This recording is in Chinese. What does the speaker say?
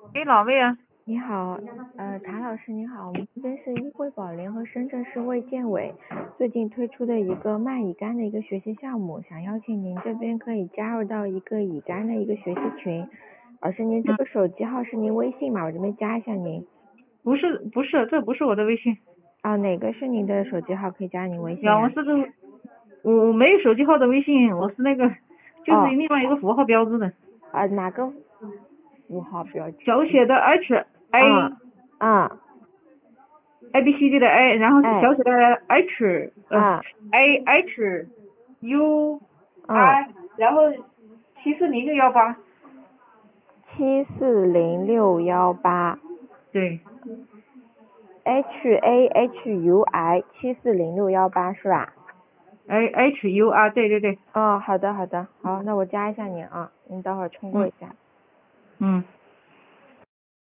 哎，哪位啊？ 你好，谭老师你好，我们这边是医惠保联和深圳市卫健委最近推出的一个卖乙肝的一个学习项目，想邀请您这边可以加入到一个乙肝的一个学习群。老师，您这嗯， 个手机号是您微信吗？我这边加一下您。 不是，这不是我的微信。 啊，哪个是您的手机号可以加您微信呀， 啊？ 我没有手机号的微信，我是那个就是哦， 另外一个符号标志的， 哪个符号标记？ 小写的 H 啊 A 啊 A B C D 的 A，然后哎小写的 H 啊 A H U 嗯 I，然后74068。 74068。 对 HAHUI 74068是吧？ ，HU 对对对。 哦，好的好的，好，那我加一下您啊，您等会儿通过嗯一下。 嗯。